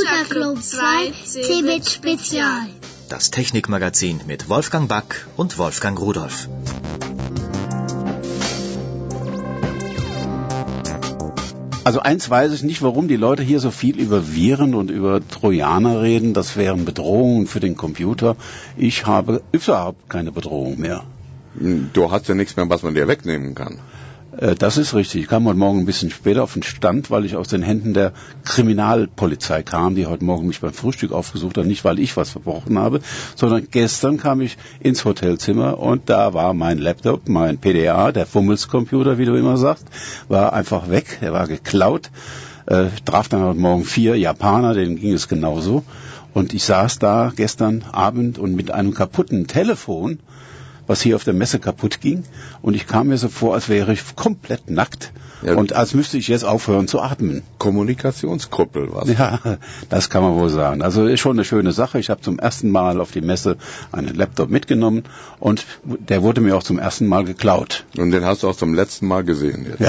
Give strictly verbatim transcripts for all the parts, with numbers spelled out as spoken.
Computerclub zwei Cebit Spezial. Das Technikmagazin mit Wolfgang Back und Wolfgang Rudolph. Also eins weiß ich nicht, warum die Leute hier so viel über Viren und über Trojaner reden. Das wären Bedrohungen für den Computer. Ich habe überhaupt keine Bedrohung mehr. Du hast ja nichts mehr, was man dir wegnehmen kann. Das ist richtig. Ich kam heute Morgen ein bisschen später auf den Stand, weil ich aus den Händen der Kriminalpolizei kam, die heute Morgen mich beim Frühstück aufgesucht hat. Nicht, weil ich was verbrochen habe, sondern gestern kam ich ins Hotelzimmer und da war mein Laptop, mein P D A, der Fummelscomputer, wie du immer sagst, war einfach weg. Er war geklaut. Äh, traf dann heute Morgen vier Japaner, denen ging es genauso. Und ich saß da gestern Abend und mit einem kaputten Telefon, was hier auf der Messe kaputt ging. Und ich kam mir so vor, als wäre ich komplett nackt. Ja, und als müsste ich jetzt aufhören zu atmen. Kommunikationskrüppel, was? Ja, das kann man wohl sagen. Also ist schon eine schöne Sache. Ich habe zum ersten Mal auf die Messe einen Laptop mitgenommen und der wurde mir auch zum ersten Mal geklaut. Und den hast du auch zum letzten Mal gesehen jetzt. Ja.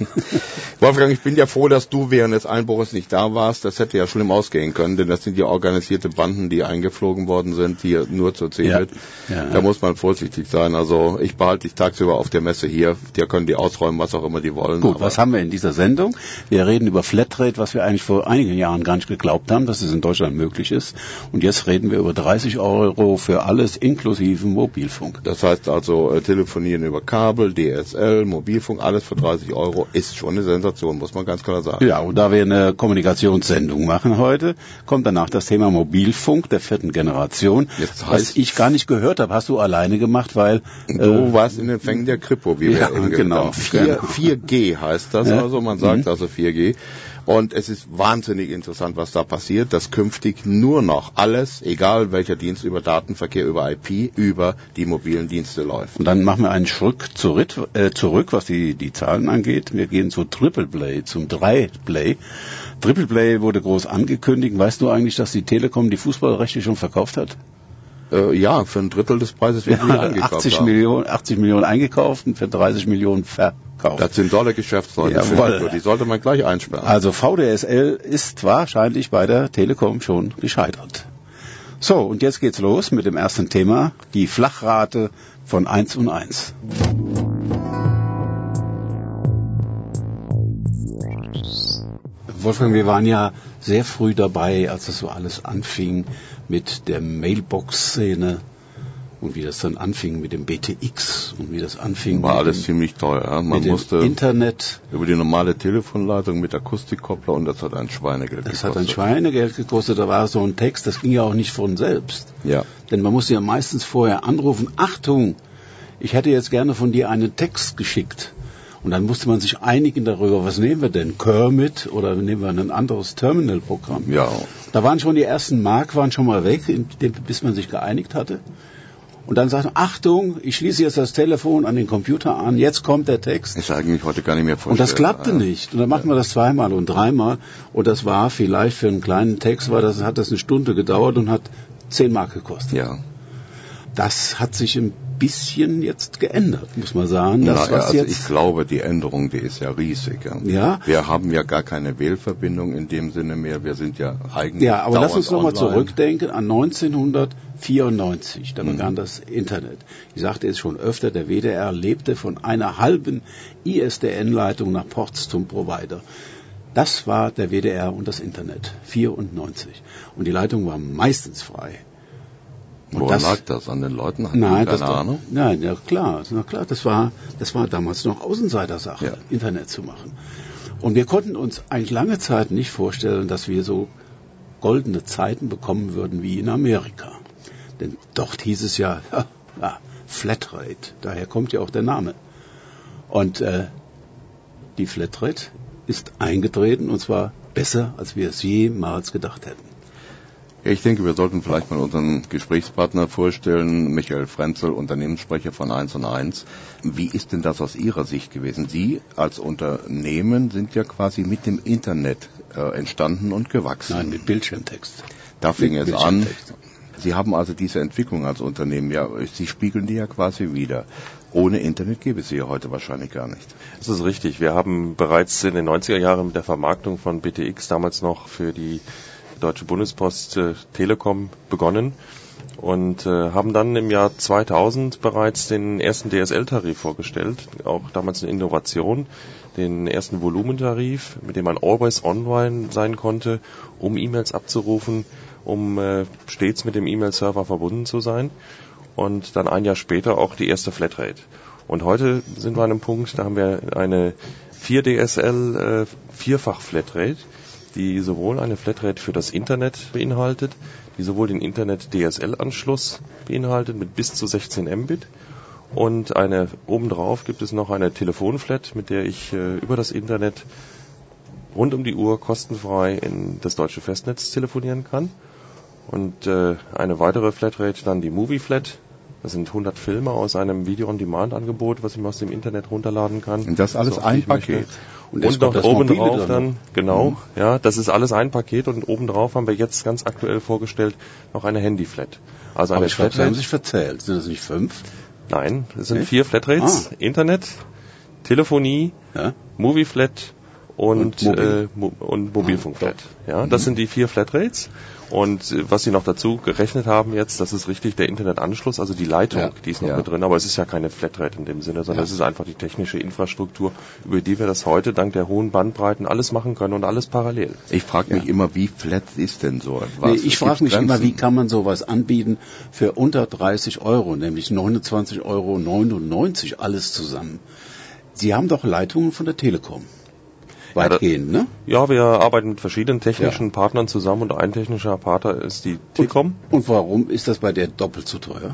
Wolfgang, ich bin ja froh, dass du während des Einbruches nicht da warst. Das hätte ja schlimm ausgehen können, denn das sind ja organisierte Banden, die eingeflogen worden sind, hier nur zur Cebit. Ja. Ja. Da muss man vorsichtig sein. Also ich behalte dich tagsüber auf der Messe hier. Die können die ausräumen, was auch immer die wollen. Gut, was haben wir in dieser Sendung? Wir reden über Flatrate, was wir eigentlich vor einigen Jahren gar nicht geglaubt haben, dass es in Deutschland möglich ist. Und jetzt reden wir über dreißig Euro für alles inklusive Mobilfunk. Das heißt also, äh, telefonieren über Kabel, D S L, Mobilfunk, alles für dreißig Euro ist schon eine Sensation, muss man ganz klar sagen. Ja, und da wir eine Kommunikationssendung machen heute, kommt danach das Thema Mobilfunk der vierten Generation, jetzt heißt, was ich gar nicht gehört habe. Hast du alleine gemacht, weil... Du äh, warst in den Fängen der Kripo, wie ja, wir genau. vier G heißt das, ja. Also man sagt mhm. also vier G. Und es ist wahnsinnig interessant, was da passiert, dass künftig nur noch alles, egal welcher Dienst, über Datenverkehr, über I P, über die mobilen Dienste läuft. Und dann machen wir einen Schritt zurück, äh, zurück was die, die Zahlen angeht. Wir gehen zu Triple Play, zum drei Play. Triple Play wurde groß angekündigt. Weißt du eigentlich, dass die Telekom die Fußballrechte schon verkauft hat? Äh, ja, für ein Drittel des Preises wird ja, eingekauft. achtzig Millionen, achtzig Millionen eingekauft und für dreißig Millionen verkauft. Das sind tolle Geschäftsleute. Jawohl. Die sollte man gleich einsperren. Also V D S L ist wahrscheinlich bei der Telekom schon gescheitert. So, und jetzt geht's los mit dem ersten Thema, die Flachrate von eins und eins. Wolfgang, wir waren ja sehr früh dabei, als das so alles anfing mit der Mailbox-Szene und wie das dann anfing mit dem B T X und wie das anfing. War alles dem, ziemlich teuer. Ja? Man musste Internet über die normale Telefonleitung mit Akustikkoppler und das hat ein Schweinegeld das gekostet. Das hat ein Schweinegeld gekostet. Da war so ein Text, das ging ja auch nicht von selbst. Ja. Denn man musste ja meistens vorher anrufen, Achtung, ich hätte jetzt gerne von dir einen Text geschickt. Und dann musste man sich einigen darüber, was nehmen wir denn? Kermit oder nehmen wir ein anderes Terminal-Programm? Ja. Da waren schon die ersten Mark, waren schon mal weg, bis man sich geeinigt hatte. Und dann sagten, Achtung, ich schließe jetzt das Telefon an den Computer an, jetzt kommt der Text. Ist eigentlich heute gar nicht mehr vorstellen. Und das klappte ja. nicht. Und dann machten wir das zweimal und dreimal. Und das war vielleicht für einen kleinen Text, war das, hat das eine Stunde gedauert und hat zehn Mark gekostet. Ja. Das hat sich ein bisschen jetzt geändert, muss man sagen. Das, Na, was also jetzt ich glaube, die Änderung, die ist ja riesig. Ja? Ja. Wir haben ja gar keine Wählverbindung in dem Sinne mehr. Wir sind ja eigentlich Ja, aber lass uns nochmal online. zurückdenken an neunzehnhundertvierundneunzig. Da begann mhm. das Internet. Ich sagte es schon öfter, der W D R lebte von einer halben I S D N-Leitung nach Ports zum Provider. Das war der W D R und das Internet. vierundneunzig. Und die Leitung war meistens frei. Und Woran lag das? An den Leuten? Hatten nein, keine das Ahnung? Nein, ja klar, na klar, das war, das war damals noch Außenseitersache, ja. Internet zu machen. Und wir konnten uns eigentlich lange Zeit nicht vorstellen, dass wir so goldene Zeiten bekommen würden wie in Amerika. Denn dort hieß es ja, ja Flatrate, daher kommt ja auch der Name. Und äh, die Flatrate ist eingetreten und zwar besser, als wir es jemals gedacht hätten. Ich denke, wir sollten vielleicht mal unseren Gesprächspartner vorstellen, Michael Frenzel, Unternehmenssprecher von eins und eins. Wie ist denn das aus Ihrer Sicht gewesen? Sie als Unternehmen sind ja quasi mit dem Internet äh, entstanden und gewachsen. Nein, mit Bildschirmtext. Da fing es an. Sie haben also diese Entwicklung als Unternehmen, ja, Sie spiegeln die ja quasi wieder. Ohne Internet gäbe es sie ja heute wahrscheinlich gar nicht. Das ist richtig. Wir haben bereits in den neunziger Jahren mit der Vermarktung von B T X damals noch für die Deutsche Bundespost äh, Telekom begonnen und äh, haben dann im Jahr zweitausend bereits den ersten D S L-Tarif vorgestellt, auch damals eine Innovation, den ersten Volumentarif, mit dem man always online sein konnte, um E-Mails abzurufen, um äh, stets mit dem E-Mail-Server verbunden zu sein, und dann ein Jahr später auch die erste Flatrate. Und heute sind wir an einem Punkt, da haben wir eine vier D S L äh, Vierfach-Flatrate, die sowohl eine Flatrate für das Internet beinhaltet, die sowohl den Internet-D S L-Anschluss beinhaltet mit bis zu sechzehn Mbit, und eine obendrauf gibt es noch eine Telefonflat, mit der ich äh, über das Internet rund um die Uhr kostenfrei in das deutsche Festnetz telefonieren kann. Und äh, eine weitere Flatrate, dann die Movie Flat. Das sind hundert Filme aus einem Video-on-Demand-Angebot, was ich mir aus dem Internet runterladen kann. Und das alles so ein Paket. Und, und noch oben drauf dann, genau, mhm. ja, das ist alles ein Paket, und obendrauf haben wir jetzt ganz aktuell vorgestellt noch eine Handy-Flat. Also eine Aber ich glaube, Sie haben sich verzählt. Sind das nicht fünf? Nein, es sind nee? vier Flatrates. Ah. Internet, Telefonie, ja? Movie Flat und, und, Mobil. äh, Mo- und Mobilfunkflat. Ah, ja, das mhm. sind die vier Flatrates. Und äh, was Sie noch dazu gerechnet haben jetzt, das ist richtig der Internetanschluss, also die Leitung, ja. die ist noch ja. mit drin. Aber es ist ja keine Flatrate in dem Sinne, sondern ja. es ist einfach die technische Infrastruktur, über die wir das heute dank der hohen Bandbreiten alles machen können und alles parallel. Ich frage mich ja. immer, wie flat ist denn so etwas? Nee, ich frage mich Grenzen? immer, wie kann man sowas anbieten für unter dreißig Euro, nämlich neunundzwanzig Euro neunundneunzig, alles zusammen. Sie haben doch Leitungen von der Telekom. Weitgehend, ne? Ja, wir arbeiten mit verschiedenen technischen ja. Partnern zusammen, und ein technischer Partner ist die Telekom. Und, und warum ist das bei der doppelt so teuer?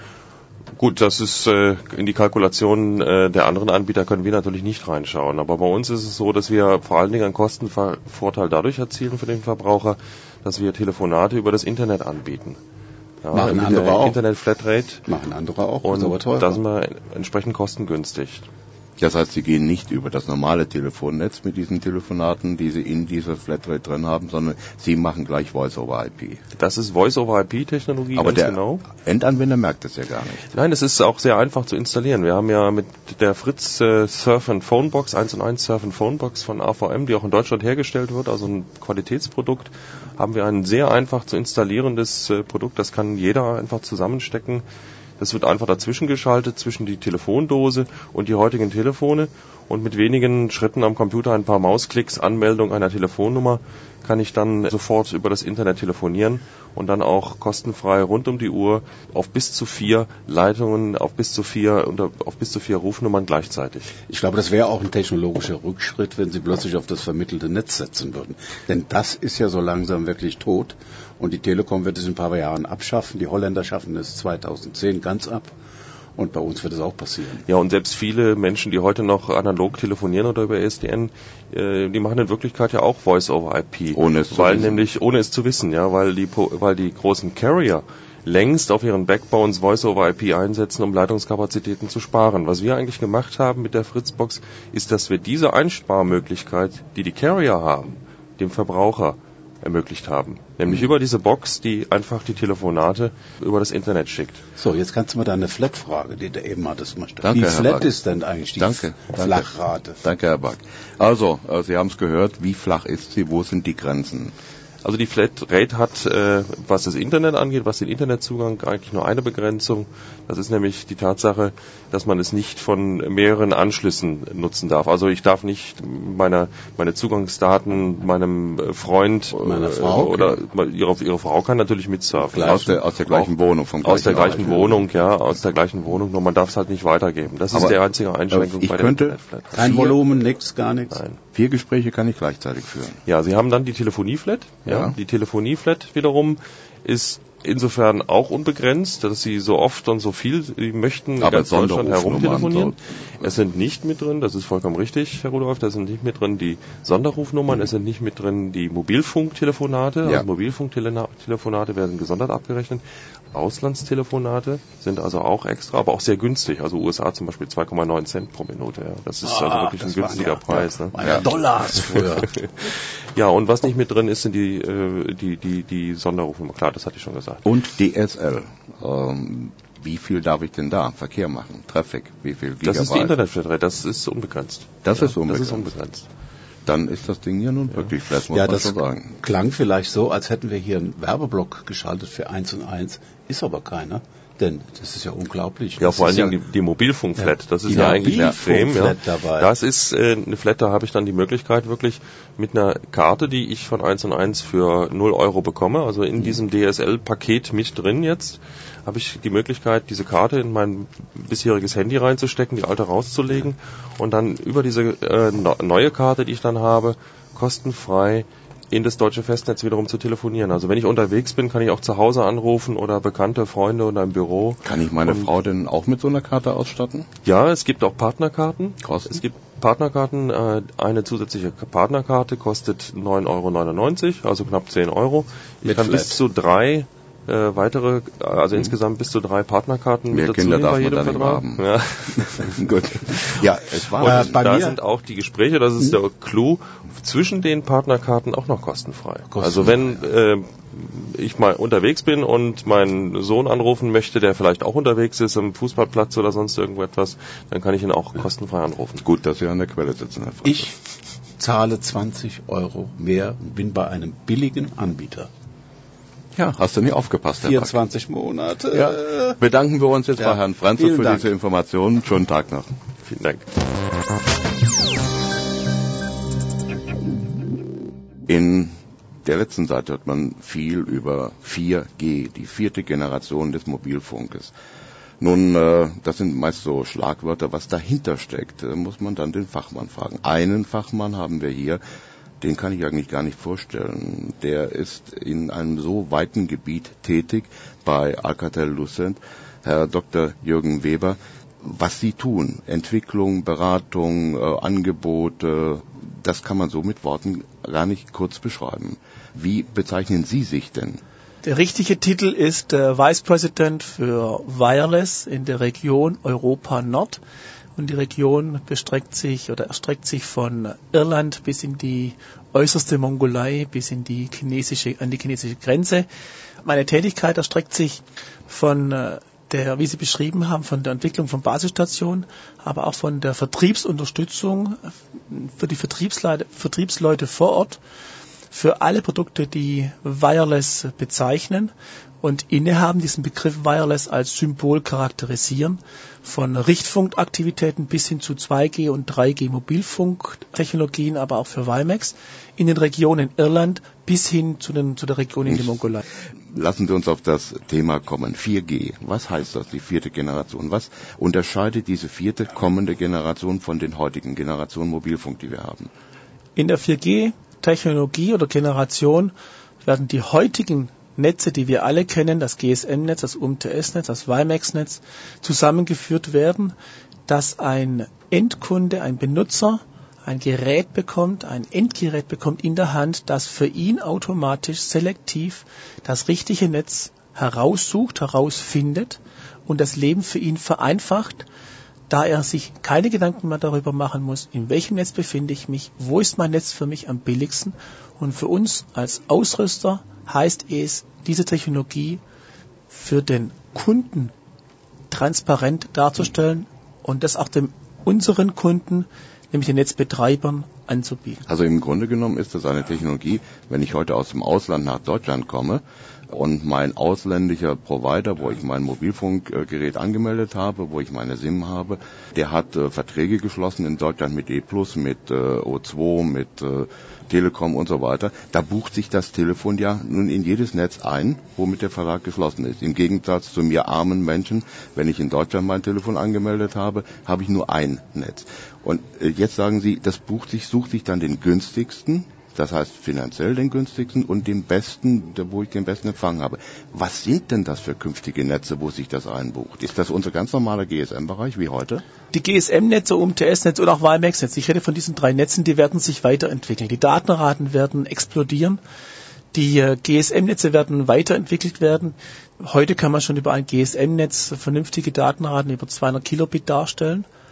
Gut, das ist äh, in die Kalkulation äh, der anderen Anbieter können wir natürlich nicht reinschauen. Aber bei uns ist es so, dass wir vor allen Dingen einen Kostenvorteil dadurch erzielen für den Verbraucher, dass wir Telefonate über das Internet anbieten. Ja, machen andere auch. Internet Flatrate. Machen andere auch. Und aber teurer. Da sind wir entsprechend kostengünstig. Das heißt, Sie gehen nicht über das normale Telefonnetz mit diesen Telefonaten, die Sie in dieser Flatrate drin haben, sondern Sie machen gleich Voice-over-I P. Das ist Voice-over-I P-Technologie, aber ganz der genau. Endanwender merkt das ja gar nicht. Nein, es ist auch sehr einfach zu installieren. Wir haben ja mit der Fritz äh, Surf and Phonebox, eins und eins Surf and Phonebox von A V M, die auch in Deutschland hergestellt wird, also ein Qualitätsprodukt, haben wir ein sehr einfach zu installierendes äh, Produkt. Das kann jeder einfach zusammenstecken. Das wird einfach dazwischen geschaltet, zwischen die Telefondose und die heutigen Telefone, und mit wenigen Schritten am Computer, ein paar Mausklicks, Anmeldung einer Telefonnummer, kann ich dann sofort über das Internet telefonieren und dann auch kostenfrei rund um die Uhr auf bis zu vier Leitungen, auf bis zu vier unter, auf bis zu vier Rufnummern gleichzeitig. Ich glaube, das wäre auch ein technologischer Rückschritt, wenn Sie plötzlich auf das vermittelte Netz setzen würden. Denn das ist ja so langsam wirklich tot. Und die Telekom wird es in ein paar Jahren abschaffen. Die Holländer schaffen es zweitausendzehn ganz ab. Und bei uns wird es auch passieren. Ja, und selbst viele Menschen, die heute noch analog telefonieren oder über E S D N, äh, die machen in Wirklichkeit ja auch Voice-over-I P. Ohne es weil zu wissen. nämlich, ohne es zu wissen, ja, weil die, weil die großen Carrier längst auf ihren Backbones Voice-over-I P einsetzen, um Leitungskapazitäten zu sparen. Was wir eigentlich gemacht haben mit der Fritzbox, ist, dass wir diese Einsparmöglichkeit, die die Carrier haben, dem Verbraucher ermöglicht haben. Nämlich mhm. über diese Box, die einfach die Telefonate über das Internet schickt. So, jetzt kannst du mal deine Flat-Frage, die du eben hattest, mal stellen. Danke, Wie Herr flat Back. ist denn eigentlich die danke, Flachrate? Danke, Herr Back. Also, äh, Sie haben es gehört, wie flach ist sie, wo sind die Grenzen? Also die Flatrate hat, äh, was das Internet angeht, was den Internetzugang, eigentlich nur eine Begrenzung. Das ist nämlich die Tatsache, dass man es nicht von mehreren Anschlüssen nutzen darf. Also ich darf nicht meine, meine Zugangsdaten meinem Freund meiner Frau äh, oder ihre, ihre Frau kann natürlich mitsurfen. Aus der, aus der gleichen auch, Wohnung, vom Aus der gleichen Wohnung, ja, aus der gleichen Wohnung, nur man darf es halt nicht weitergeben. Das ist Aber die einzige Einschränkung ich bei der Internetflat. Kein Volumen, nix, gar nichts. Nein. Vier Gespräche kann ich gleichzeitig führen. Ja, Sie haben dann die Telefonieflat. Ja. Ja. Die Telefonieflat wiederum ist insofern auch unbegrenzt, dass Sie so oft und so viel Sie möchten in Aber ganz Deutschland herumtelefonieren. So. Es sind nicht mit drin, das ist vollkommen richtig, Herr Rudolph, da sind nicht mit drin die Sonderrufnummern, mhm. es sind nicht mit drin die Mobilfunktelefonate. Ja. Also Mobilfunktelefonate werden gesondert abgerechnet. Auslandstelefonate sind also auch extra, aber auch sehr günstig. Also U S A zum Beispiel zwei Komma neun Cent pro Minute. Ja. Das ist ah, also wirklich ein günstiger ja, Preis. Ja, ne? ja. Dollars früher. Ja, und was nicht mit drin ist, sind die, äh, die, die, die Sonderrufnummer. Klar, das hatte ich schon gesagt. Und D S L. Ähm, wie viel darf ich denn da Verkehr machen? Traffic, wie viel Gigabyte? Das ist die Internetflatrate, das ist unbegrenzt. Das ja, ist unbegrenzt. Das ist unbegrenzt. dann ist das Ding ja nun ja. wirklich flat, muss ja, man das schon sagen. Klang vielleicht so, als hätten wir hier einen Werbeblock geschaltet für eins und eins, ist aber keiner. Denn das ist ja unglaublich. Ja, das vor allen Dingen ja, die, die Mobilfunkflat, ja, das ist ja eigentlich extrem. Ja. Dabei. Das ist äh, eine Flat, da habe ich dann die Möglichkeit wirklich mit einer Karte, die ich von eins und eins für null Euro bekomme, also in mhm. diesem D S L-Paket mit drin jetzt, habe ich die Möglichkeit, diese Karte in mein bisheriges Handy reinzustecken, die alte rauszulegen und dann über diese äh, neue Karte, die ich dann habe, kostenfrei in das deutsche Festnetz wiederum zu telefonieren. Also wenn ich unterwegs bin, kann ich auch zu Hause anrufen oder bekannte Freunde oder im Büro. Kann ich meine und Frau denn auch mit so einer Karte ausstatten? Ja, es gibt auch Partnerkarten. Kosten? Es gibt Partnerkarten. Äh, eine zusätzliche Partnerkarte kostet neun Euro neunundneunzig, also knapp zehn Euro. Ich mit kann Flat. bis zu drei äh, weitere, also mhm. insgesamt bis zu drei Partnerkarten Mehr mit dazu Kinder nehmen darf bei man jedem dann Vertrag. haben. Ja. Gut. Ja, es war. Und äh, bei da mir sind auch die Gespräche, das ist mhm. der Clou, zwischen den Partnerkarten auch noch kostenfrei. kostenfrei. Also wenn äh, ich mal unterwegs bin und meinen Sohn anrufen möchte, der vielleicht auch unterwegs ist am Fußballplatz oder sonst irgendwo etwas, dann kann ich ihn auch kostenfrei anrufen. Gut, dass Sie an der Quelle sitzen, Herr Franz. Ich zahle zwanzig Euro mehr und bin bei einem billigen Anbieter. Ja, hast du nie aufgepasst, Herr vierundzwanzig Back. Monate. Ja. Bedanken wir uns jetzt ja. bei Herrn Franz für Dank. diese Informationen. Schönen Tag noch. Vielen Dank. In der letzten Seite hört man viel über vier G, die vierte Generation des Mobilfunkes. Nun, äh, das sind meist so Schlagwörter, was dahinter steckt, äh, muss man dann den Fachmann fragen. Einen Fachmann haben wir hier, den kann ich eigentlich gar nicht vorstellen. Der ist in einem so weiten Gebiet tätig bei Alcatel-Lucent, Herr Doktor Jürgen Weber. Was Sie tun, Entwicklung, Beratung, äh, Angebote, das kann man so mit Worten gar nicht kurz beschreiben. Wie bezeichnen Sie sich denn? Der richtige Titel ist äh, Vice President für Wireless in der Region Europa Nord. Und die Region bestreckt sich oder erstreckt sich von Irland bis in die äußerste Mongolei, bis in die chinesische, an die chinesische Grenze. Meine Tätigkeit erstreckt sich von äh, der, wie Sie beschrieben haben, von der Entwicklung von Basisstationen, aber auch von der Vertriebsunterstützung für die Vertriebsleute, Vertriebsleute vor Ort, für alle Produkte, die Wireless bezeichnen und innehaben, diesen Begriff Wireless als Symbol charakterisieren, von Richtfunkaktivitäten bis hin zu zwei G und drei G Mobilfunktechnologien, aber auch für WiMAX in den Regionen Irland bis hin zu, den, zu der Region in der Mongolei. Lassen Sie uns auf das Thema kommen. vier G. Was heißt das, die vierte Generation? Was unterscheidet diese vierte kommende Generation von den heutigen Generationen Mobilfunk, die wir haben? In der vier G Technologie oder Generation werden die heutigen Netze, die wir alle kennen, das G S M-Netz, das U M T S-Netz, das WiMAX-Netz, zusammengeführt werden, dass ein Endkunde, ein Benutzer ein Gerät bekommt, ein Endgerät bekommt in der Hand, das für ihn automatisch selektiv das richtige Netz heraussucht, herausfindet und das Leben für ihn vereinfacht, da er sich keine Gedanken mehr darüber machen muss, in welchem Netz befinde ich mich, wo ist mein Netz für mich am billigsten. Und für uns als Ausrüster heißt es, diese Technologie für den Kunden transparent darzustellen und das auch dem unseren Kunden, nämlich den Netzbetreibern, anzubieten. Also im Grunde genommen ist das eine Technologie, wenn ich heute aus dem Ausland nach Deutschland komme und mein ausländischer Provider, wo ich mein Mobilfunkgerät angemeldet habe, wo ich meine SIM habe, der hat äh, Verträge geschlossen in Deutschland mit E plus, mit äh, O zwei, mit äh, Telekom und so weiter. Da bucht sich das Telefon ja nun in jedes Netz ein, womit der Vertrag geschlossen ist. Im Gegensatz zu mir armen Menschen, wenn ich in Deutschland mein Telefon angemeldet habe, habe ich nur ein Netz. Und äh, jetzt sagen Sie, das bucht sich, sucht sich dann den günstigsten, das heißt finanziell den günstigsten und den besten, wo ich den besten Empfang habe. Was sind denn das für künftige Netze, wo sich das einbucht? Ist das unser ganz normaler G S M-Bereich wie heute? Die G S M-Netze, U M T S-Netze und auch WiMAX-Netze, ich rede von diesen drei Netzen, die werden sich weiterentwickeln. Die Datenraten werden explodieren. Die äh, G S M-Netze werden weiterentwickelt werden. Heute kann man schon über ein G S M-Netz vernünftige Datenraten über zweihundert Kilobit darstellen.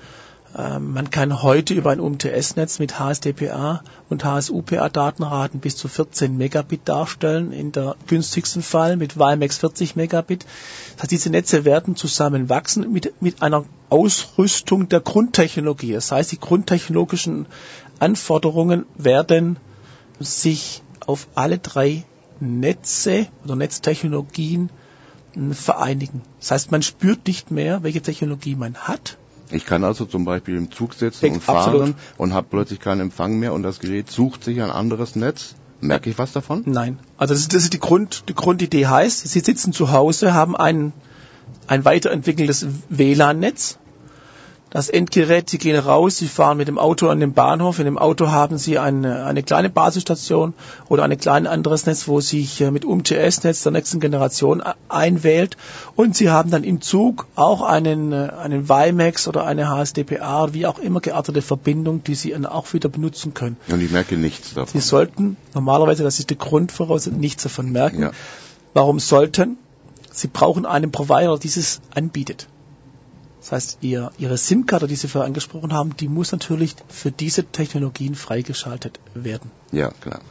Man kann heute über ein U M T S-Netz mit H S D P A und H S U P A-Datenraten bis zu vierzehn Megabit darstellen, in der günstigsten Fall mit WiMAX vierzig Megabit. Das heißt, diese Netze werden zusammen wachsen mit, mit einer Ausrüstung der Grundtechnologie. Das heißt, die grundtechnologischen Anforderungen werden sich auf alle drei Netze oder Netztechnologien vereinigen. Das heißt, man spürt nicht mehr, welche Technologie man hat. Ich kann also zum Beispiel im Zug sitzen ich, und fahren absolut. Und habe plötzlich keinen Empfang mehr und das Gerät sucht sich ein anderes Netz. Merke ich was davon? Nein. Also das ist, das ist die, Grund, die Grundidee heißt, Sie sitzen zu Hause, haben ein, ein weiterentwickeltes W L A N-Netz. Das Endgerät, Sie gehen raus, Sie fahren mit dem Auto an den Bahnhof. In dem Auto haben Sie eine, eine kleine Basisstation oder ein kleines anderes Netz, wo sich mit U M T S-Netz der nächsten Generation einwählt. Und Sie haben dann im Zug auch einen, einen WiMAX oder eine H S D P A, wie auch immer geartete Verbindung, die Sie dann auch wieder benutzen können. Und ich merke nichts davon. Sie sollten normalerweise, das ist die Grundvoraussetzung, nichts davon merken. Ja. Warum sollten? Sie brauchen einen Provider, der dieses anbietet. Das heißt, ihr, Ihre SIM-Karte, die Sie vorher angesprochen haben, die muss natürlich für diese Technologien freigeschaltet werden. Ja, klar.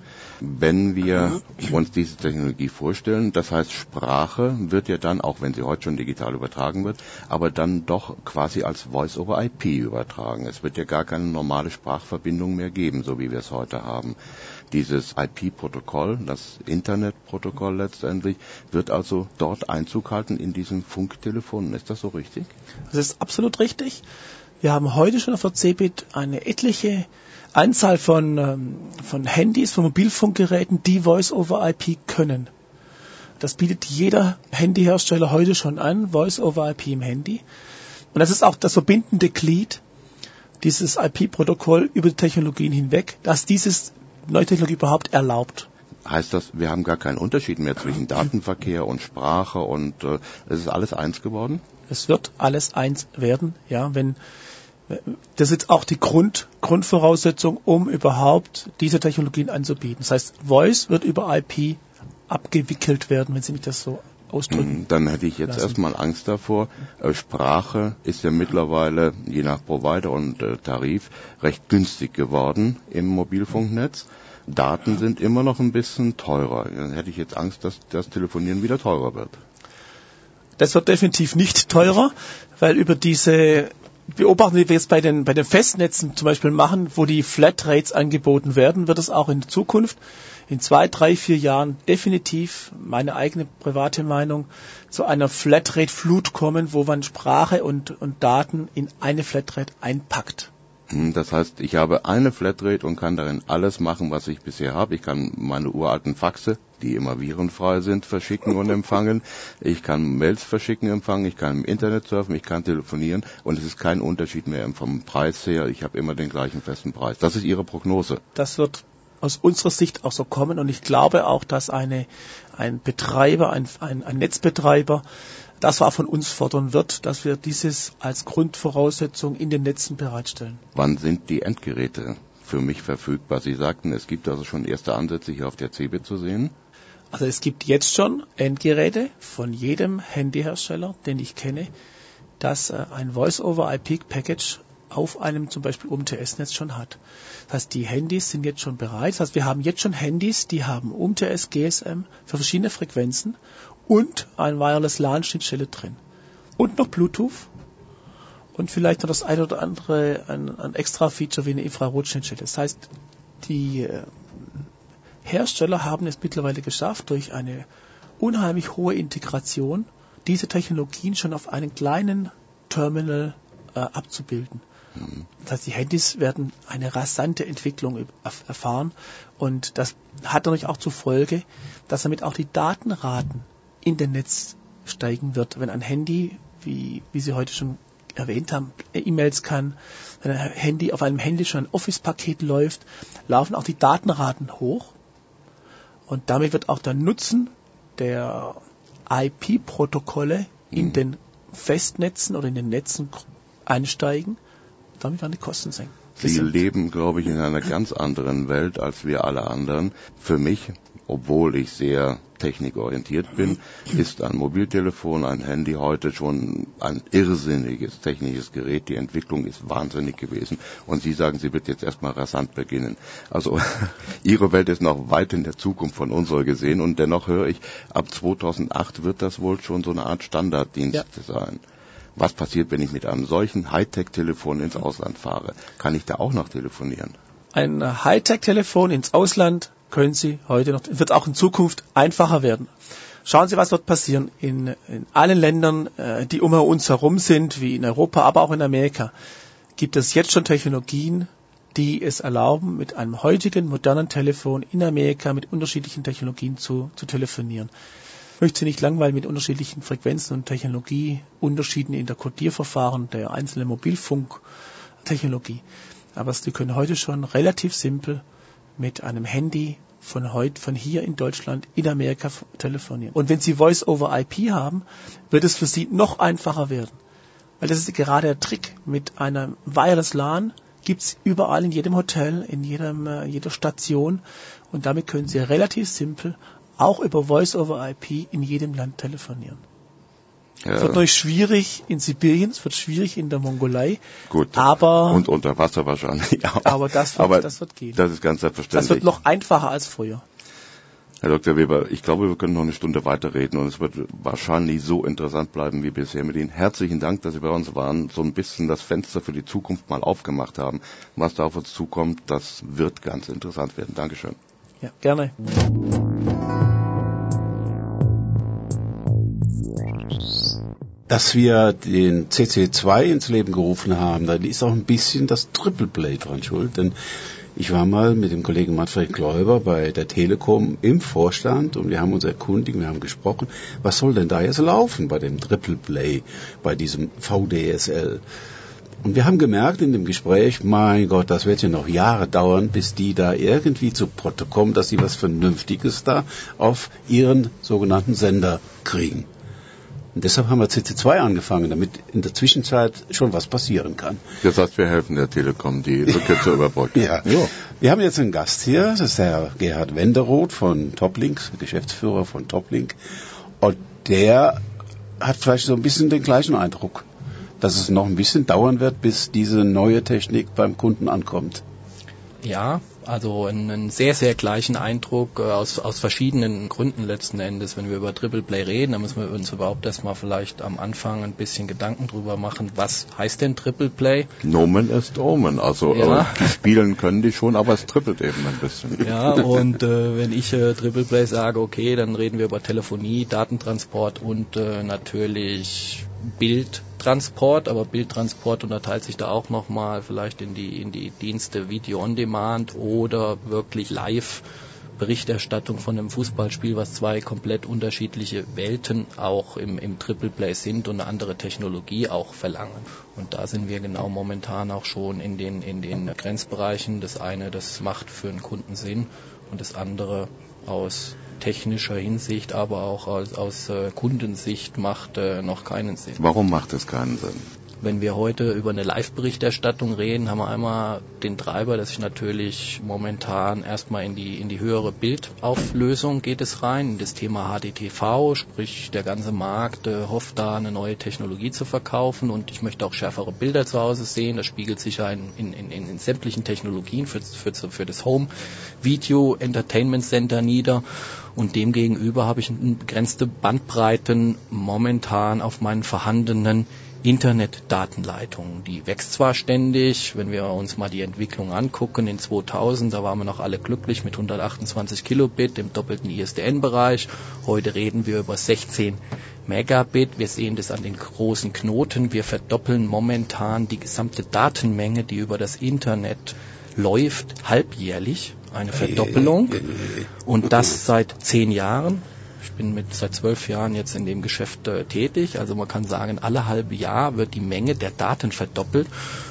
Wenn wir uns diese Technologie vorstellen, das heißt, Sprache wird ja dann, auch wenn sie heute schon digital übertragen wird, aber dann doch quasi als Voice-over I P übertragen. Es wird ja gar keine normale Sprachverbindung mehr geben, so wie wir es heute haben. Dieses I P-Protokoll, das Internetprotokoll letztendlich, wird also dort Einzug halten in diesen Funktelefonen. Ist das so richtig? Das ist absolut richtig. Wir haben heute schon auf der C E B I T eine etliche Anzahl von, ähm, von Handys, von Mobilfunkgeräten, die Voice-over I P können. Das bietet jeder Handyhersteller heute schon an, Voice-over I P im Handy. Und das ist auch das verbindende Glied, dieses I P-Protokoll über die Technologien hinweg, dass dieses neue Technologie überhaupt erlaubt. Heißt das, wir haben gar keinen Unterschied mehr zwischen Datenverkehr und Sprache und äh, es ist alles eins geworden? Es wird alles eins werden, ja, wenn das ist auch die Grund, Grundvoraussetzung, um überhaupt diese Technologien anzubieten. Das heißt, Voice wird über I P abgewickelt werden, wenn Sie mich das so ausdrücken. Dann hätte ich jetzt lassen. erstmal Angst davor. Sprache ist ja mittlerweile, je nach Provider und äh, Tarif, recht günstig geworden im Mobilfunknetz. Daten sind immer noch ein bisschen teurer. Dann hätte ich jetzt Angst, dass das Telefonieren wieder teurer wird. Das wird definitiv nicht teurer, weil über diese Beobachten, die wir jetzt bei den, bei den Festnetzen zum Beispiel machen, wo die Flatrates angeboten werden, wird es auch in Zukunft, in zwei, drei, vier Jahren definitiv, meine eigene private Meinung, zu einer Flatrate-Flut kommen, wo man Sprache und, und Daten in eine Flatrate einpackt. Das heißt, ich habe eine Flatrate und kann darin alles machen, was ich bisher habe. Ich kann meine uralten Faxe, die immer virenfrei sind, verschicken und empfangen. Ich kann Mails verschicken, empfangen. Ich kann im Internet surfen. Ich kann telefonieren. Und es ist kein Unterschied mehr vom Preis her. Ich habe immer den gleichen festen Preis. Das ist Ihre Prognose. Das wird aus unserer Sicht auch so kommen. Und ich glaube auch, dass eine, ein Betreiber, ein, ein, ein Netzbetreiber, das war von uns fordern wird, dass wir dieses als Grundvoraussetzung in den Netzen bereitstellen. Wann sind die Endgeräte für mich verfügbar? Sie sagten, es gibt also schon erste Ansätze hier auf der C E B I T zu sehen. Also es gibt jetzt schon Endgeräte von jedem Handyhersteller, den ich kenne, das äh, ein Voice-over I P-Package auf einem zum Beispiel U M T S-Netz schon hat. Das heißt, die Handys sind jetzt schon bereit. Das heißt, wir haben jetzt schon Handys, die haben U M T S, G S M für verschiedene Frequenzen und ein Wireless LAN-Schnittstelle drin. Und noch Bluetooth und vielleicht noch das eine oder andere, ein, ein extra Feature wie eine Infrarotschnittstelle. Das heißt, die äh, Hersteller haben es mittlerweile geschafft, durch eine unheimlich hohe Integration diese Technologien schon auf einem kleinen Terminal äh, abzubilden. Mhm. Das heißt, die Handys werden eine rasante Entwicklung erfahren und das hat natürlich auch zur Folge, dass damit auch die Datenraten in den Netz steigen wird. Wenn ein Handy, wie, wie Sie heute schon erwähnt haben, E-Mails kann, wenn ein Handy auf einem Handy schon ein Office-Paket läuft, laufen auch die Datenraten hoch und damit wird auch der Nutzen der I P-Protokolle mhm. in den Festnetzen oder in den Netzen einsteigen. Damit werden die Kosten senken. Sie leben, glaube ich, in einer ganz anderen Welt als wir alle anderen. Für mich, obwohl ich sehr technikorientiert bin, ist ein Mobiltelefon, ein Handy heute schon ein irrsinniges technisches Gerät. Die Entwicklung ist wahnsinnig gewesen. Und Sie sagen, sie wird jetzt erstmal rasant beginnen. Also Ihre Welt ist noch weit in der Zukunft von unserer gesehen. Und dennoch höre ich, ab zweitausendacht wird das wohl schon so eine Art Standarddienst ja. sein. Was passiert, wenn ich mit einem solchen Hightech-Telefon ins Ausland fahre? Kann ich da auch noch telefonieren? Ein Hightech-Telefon ins Ausland können Sie heute noch, wird auch in Zukunft einfacher werden. Schauen Sie, was wird passieren. In, in allen Ländern, äh, die um uns herum sind, wie in Europa, aber auch in Amerika, gibt es jetzt schon Technologien, die es erlauben, mit einem heutigen modernen Telefon in Amerika mit unterschiedlichen Technologien zu, zu telefonieren. Ich möchte Sie nicht langweilen mit unterschiedlichen Frequenzen und Technologieunterschieden in der Codierverfahren der einzelnen Mobilfunktechnologie. Aber Sie können heute schon relativ simpel mit einem Handy von heute, von hier in Deutschland, in Amerika telefonieren. Und wenn Sie Voice-over-I P haben, wird es für Sie noch einfacher werden. Weil das ist gerade der Trick. Mit einem Wireless LAN gibt es überall in jedem Hotel, in jedem, äh, jeder Station. Und damit können Sie relativ simpel auch über Voice-over-I P in jedem Land telefonieren. Ja. Es wird natürlich schwierig in Sibirien, es wird schwierig in der Mongolei. Gut, aber und unter Wasser wahrscheinlich auch. Aber das wird, aber das wird gehen. Das ist ganz selbstverständlich. Das wird noch einfacher als früher. Herr Doktor Weber, ich glaube, wir können noch eine Stunde weiterreden und es wird wahrscheinlich so interessant bleiben wie bisher mit Ihnen. Herzlichen Dank, dass Sie bei uns waren, so ein bisschen das Fenster für die Zukunft mal aufgemacht haben. Was da auf uns zukommt, das wird ganz interessant werden. Dankeschön. Ja, gerne. Dass wir den C C zwei ins Leben gerufen haben, da ist auch ein bisschen das Triple Play dran schuld, denn ich war mal mit dem Kollegen Manfred Gläuber bei der Telekom im Vorstand und wir haben uns erkundigt, wir haben gesprochen, was soll denn da jetzt laufen bei dem Triple Play, bei diesem V D S L? Und wir haben gemerkt in dem Gespräch, mein Gott, das wird ja noch Jahre dauern, bis die da irgendwie zu Potte kommen, dass sie was Vernünftiges da auf ihren sogenannten Sender kriegen. Und deshalb haben wir C C zwei angefangen, damit in der Zwischenzeit schon was passieren kann. Das heißt, wir helfen der Telekom, die Lücke zu überbrücken. Ja. ja. Wir haben jetzt einen Gast hier, das ist der Herr Gerhard Wenderoth von Toplink, Geschäftsführer von Toplink. Und der hat vielleicht so ein bisschen den gleichen Eindruck, dass es noch ein bisschen dauern wird, bis diese neue Technik beim Kunden ankommt. Ja, also einen sehr, sehr gleichen Eindruck äh, aus, aus verschiedenen Gründen letzten Endes. Wenn wir über Triple Play reden, dann müssen wir uns überhaupt erstmal vielleicht am Anfang ein bisschen Gedanken drüber machen, was heißt denn Triple Play? Nomen ist Omen, also ja. äh, die spielen können die schon, aber es trippelt eben ein bisschen. Ja, und äh, wenn ich äh, Triple Play sage, okay, dann reden wir über Telefonie, Datentransport und äh, natürlich Bildtransport, aber Bildtransport unterteilt sich da auch nochmal vielleicht in die in die Dienste Video on Demand oder wirklich Live Berichterstattung von einem Fußballspiel, was zwei komplett unterschiedliche Welten auch im, im Triple Play sind und eine andere Technologie auch verlangen. Und da sind wir genau momentan auch schon in den in den Grenzbereichen. Das eine, das macht für einen Kunden Sinn und das andere aus technischer Hinsicht, aber auch aus, aus äh, Kundensicht macht äh, noch keinen Sinn. Warum macht es keinen Sinn? Wenn wir heute über eine Live-Berichterstattung reden, haben wir einmal den Treiber, dass sich natürlich momentan erstmal in die in die höhere Bildauflösung geht es rein, in das Thema H D T V, sprich der ganze Markt äh, hofft da eine neue Technologie zu verkaufen und ich möchte auch schärfere Bilder zu Hause sehen. Das spiegelt sich ja in, in, in, in sämtlichen Technologien für, für, für das Home Video Entertainment Center nieder. Und demgegenüber habe ich eine begrenzte Bandbreiten momentan auf meinen vorhandenen Internetdatenleitungen. Die wächst zwar ständig, wenn wir uns mal die Entwicklung angucken, in zweitausend, da waren wir noch alle glücklich mit hundertachtundzwanzig Kilobit im doppelten I S D N-Bereich. Heute reden wir über sechzehn Megabit. Wir sehen das an den großen Knoten. Wir verdoppeln momentan die gesamte Datenmenge, die über das Internet läuft, halbjährlich. Eine Verdoppelung. Und das seit zehn Jahren. Ich bin mit seit zwölf Jahren jetzt in dem Geschäft äh, tätig. Also man kann sagen, alle halbe Jahr wird die Menge der Daten verdoppelt.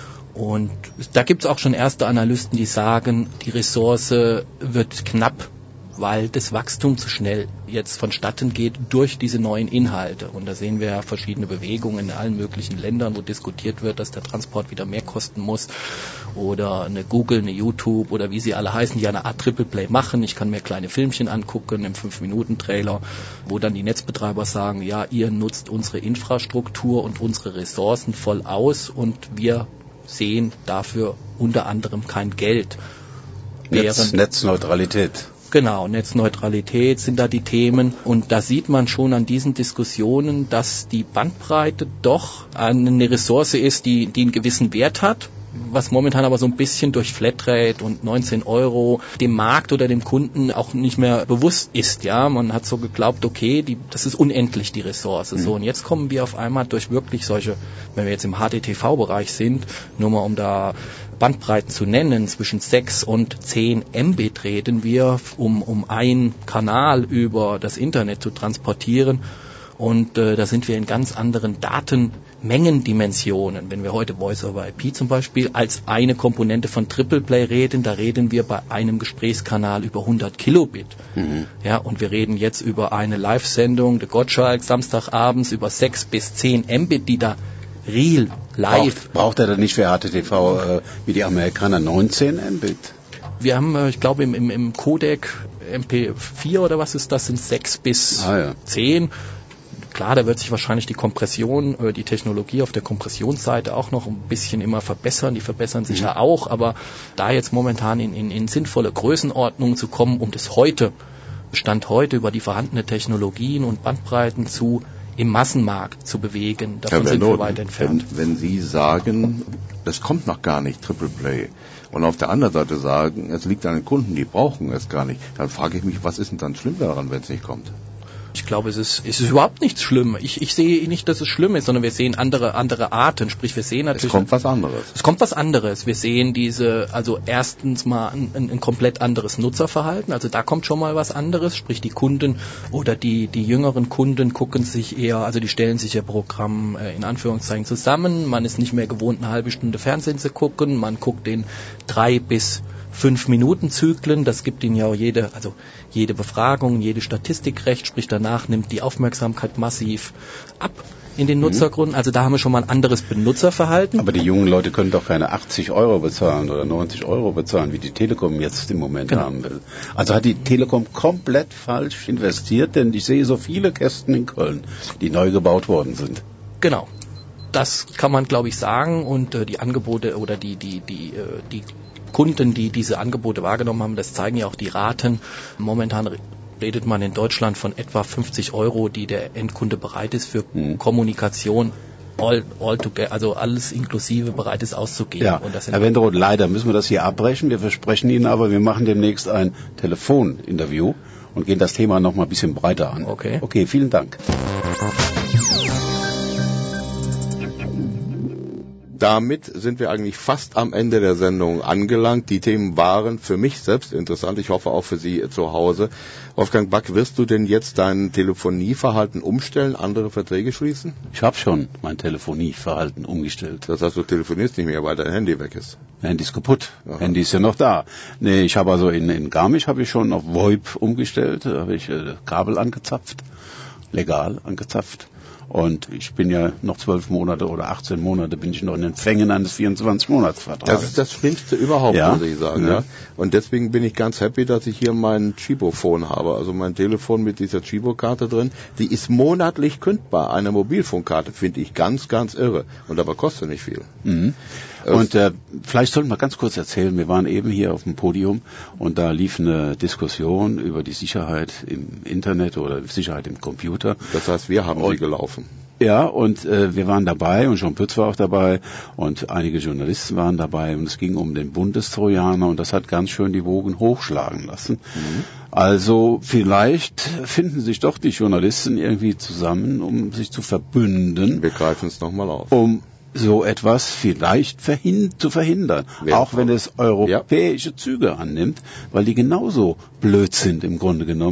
Und da gibt es auch schon erste Analysten, die sagen, die Ressource wird knapp, weil das Wachstum zu schnell jetzt vonstatten geht durch diese neuen Inhalte. Und da sehen wir ja verschiedene Bewegungen in allen möglichen Ländern, wo diskutiert wird, dass der Transport wieder mehr kosten muss. Oder eine Google, eine YouTube oder wie sie alle heißen, die eine Art Triple Play machen. Ich kann mir kleine Filmchen angucken im fünf Minuten Trailer, wo dann die Netzbetreiber sagen, ja, ihr nutzt unsere Infrastruktur und unsere Ressourcen voll aus und wir sehen dafür unter anderem kein Geld. Netz, Netzneutralität. Genau, Netzneutralität sind da die Themen. Und da sieht man schon an diesen Diskussionen, dass die Bandbreite doch eine Ressource ist, die, die einen gewissen Wert hat, was momentan aber so ein bisschen durch Flatrate und neunzehn Euro dem Markt oder dem Kunden auch nicht mehr bewusst ist. Ja, man hat so geglaubt, okay, die, das ist unendlich, die Ressource. Mhm. So, und jetzt kommen wir auf einmal durch wirklich solche, wenn wir jetzt im H D T V-Bereich sind, nur mal um da Bandbreiten zu nennen, zwischen sechs und zehn Mbit reden wir, um, um einen Kanal über das Internet zu transportieren. Und äh, da sind wir in ganz anderen Datenmengendimensionen. Wenn wir heute Voice over I P zum Beispiel als eine Komponente von Triple Play reden, da reden wir bei einem Gesprächskanal über hundert Kilobit. Mhm. Ja, und wir reden jetzt über eine Live-Sendung, The Gottschalk, Samstagabends über sechs bis zehn Mbit, die da real, live. Braucht, braucht er dann nicht für H T T V äh, wie die Amerikaner neunzehn Mbit? Wir haben, äh, ich glaube, im, im, im Codec M P vier oder was ist das, sind sechs bis ah, ja. zehn. Klar, da wird sich wahrscheinlich die Kompression, äh, die Technologie auf der Kompressionsseite auch noch ein bisschen immer verbessern. Die verbessern sich mhm. ja auch, aber da jetzt momentan in, in, in sinnvolle Größenordnungen zu kommen, um das heute, Stand heute über die vorhandene Technologien und Bandbreiten zu im Massenmarkt zu bewegen, davon sind wir weit entfernt. Wenn, wenn Sie sagen, das kommt noch gar nicht, Triple Play, und auf der anderen Seite sagen, es liegt an den Kunden, die brauchen es gar nicht, dann frage ich mich, was ist denn dann schlimm daran, wenn es nicht kommt? Ich glaube, es ist, es ist überhaupt nichts schlimm. Ich, ich sehe nicht, dass es schlimm ist, sondern wir sehen andere, andere Arten. Sprich, wir sehen natürlich. Es kommt was anderes. Es kommt was anderes. Wir sehen diese, also erstens mal ein, ein, ein komplett anderes Nutzerverhalten. Also da kommt schon mal was anderes. Sprich, die Kunden oder die, die jüngeren Kunden gucken sich eher, also die stellen sich ihr Programm äh, in Anführungszeichen zusammen. Man ist nicht mehr gewohnt, eine halbe Stunde Fernsehen zu gucken. Man guckt den drei bis fünf Minuten Zyklen, das gibt ihnen ja auch jede, also jede Befragung, jede Statistik recht, sprich danach nimmt die Aufmerksamkeit massiv ab in den Nutzergruppen. Also da haben wir schon mal ein anderes Benutzerverhalten. Aber die jungen Leute können doch keine achtzig Euro bezahlen oder neunzig Euro bezahlen, wie die Telekom jetzt im Moment genau. haben will. Also hat die Telekom komplett falsch investiert, denn ich sehe so viele Kästen in Köln, die neu gebaut worden sind. Genau. Das kann man, glaube ich, sagen, und äh, die Angebote oder die, die, die, äh, die Kunden, die diese Angebote wahrgenommen haben, das zeigen ja auch die Raten. Momentan redet man in Deutschland von etwa fünfzig Euro, die der Endkunde bereit ist für mhm. Kommunikation, all, all together, also alles inklusive bereit ist auszugeben. Ja, und das Herr Wenderoth, leider müssen wir das hier abbrechen. Wir versprechen Ihnen aber, wir machen demnächst ein Telefoninterview und gehen das Thema noch mal ein bisschen breiter an. Okay. Okay, vielen Dank. Damit sind wir eigentlich fast am Ende der Sendung angelangt. Die Themen waren für mich selbst interessant. Ich hoffe auch für Sie zu Hause. Wolfgang Back, wirst du denn jetzt dein Telefonieverhalten umstellen, andere Verträge schließen? Ich habe schon mein Telefonieverhalten umgestellt. Das heißt, du telefonierst nicht mehr, weil dein Handy weg ist. Handy ist kaputt. Aha. Handy ist ja noch da. Nee, ich habe also in, in Garmisch habe ich schon auf VoIP umgestellt. Da habe ich äh, Kabel angezapft, legal angezapft. Und ich bin ja noch zwölf Monate oder achtzehn Monate bin ich noch in den Fängen eines vierundzwanzig-Monats-Vertrages. Das ist das Schlimmste überhaupt, ja? muss ich sagen. Ja. Ja. Und deswegen bin ich ganz happy, dass ich hier mein Chibo-Phone habe. Also mein Telefon mit dieser Chibo-Karte drin. Die ist monatlich kündbar. Eine Mobilfunkkarte finde ich ganz, ganz irre. Und aber kostet nicht viel. Mhm. Und äh, vielleicht sollten wir ganz kurz erzählen, wir waren eben hier auf dem Podium und da lief eine Diskussion über die Sicherheit im Internet oder Sicherheit im Computer. Das heißt, wir haben und, sie gelaufen. Ja, und äh, wir waren dabei und Jean Pütz war auch dabei und einige Journalisten waren dabei und es ging um den Bundestrojaner und das hat ganz schön die Wogen hochschlagen lassen. Mhm. Also vielleicht finden sich doch die Journalisten irgendwie zusammen, um sich zu verbünden. Wir greifen es nochmal auf. Um so etwas vielleicht verhind- zu verhindern, Wer auch wenn es europäische ja. Züge annimmt, weil die genauso blöd sind im Grunde genommen,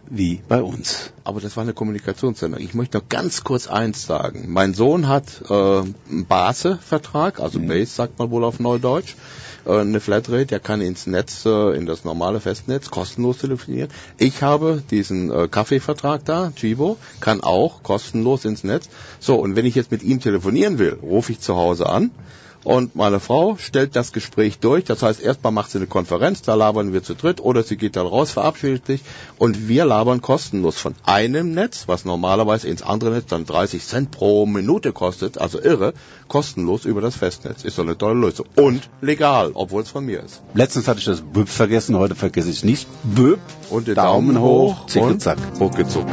wie bei uns. Aber das war eine Kommunikationssendung. Ich möchte noch ganz kurz eins sagen. Mein Sohn hat äh, einen Base-Vertrag, also mhm. Base sagt man wohl auf Neudeutsch, äh, eine Flatrate, der kann ins Netz, äh, in das normale Festnetz kostenlos telefonieren. Ich habe diesen äh, Kaffeevertrag da, Chibo, kann auch kostenlos ins Netz. So, und wenn ich jetzt mit ihm telefonieren will, rufe ich zu Hause an. Und meine Frau stellt das Gespräch durch. Das heißt, erstmal macht sie eine Konferenz, da labern wir zu dritt, oder sie geht dann raus, verabschiedet sich, und wir labern kostenlos von einem Netz, was normalerweise ins andere Netz dann dreißig Cent pro Minute kostet, also irre, kostenlos über das Festnetz. Ist doch eine tolle Lösung. Und legal, obwohl es von mir ist. Letztens hatte ich das Böp vergessen, heute vergesse ich nicht. Böp, und den Daumen, Daumen hoch, zick und zack, ruckzuck.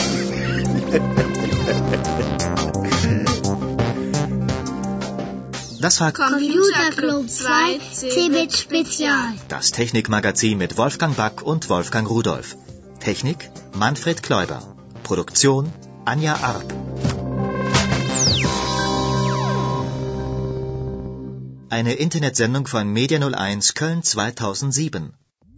Das war Computer Club zwei Cebit Spezial. Das Technikmagazin mit Wolfgang Back und Wolfgang Rudolf. Technik Manfred Kläuber. Produktion Anja Arp. Eine Internetsendung von Media null eins Köln zweitausendsieben.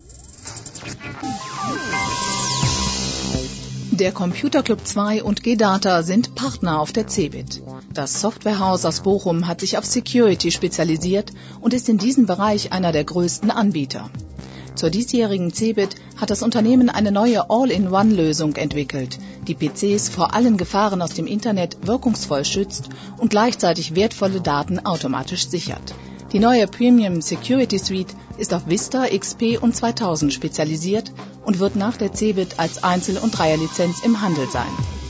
Der Computer Club zwei und G-Data sind Partner auf der Cebit. Das Softwarehaus aus Bochum hat sich auf Security spezialisiert und ist in diesem Bereich einer der größten Anbieter. Zur diesjährigen Cebit hat das Unternehmen eine neue All-in-One-Lösung entwickelt, die P Cs vor allen Gefahren aus dem Internet wirkungsvoll schützt und gleichzeitig wertvolle Daten automatisch sichert. Die neue Premium Security Suite ist auf Vista, X P und zweitausend spezialisiert und wird nach der Cebit als Einzel- und Dreierlizenz im Handel sein.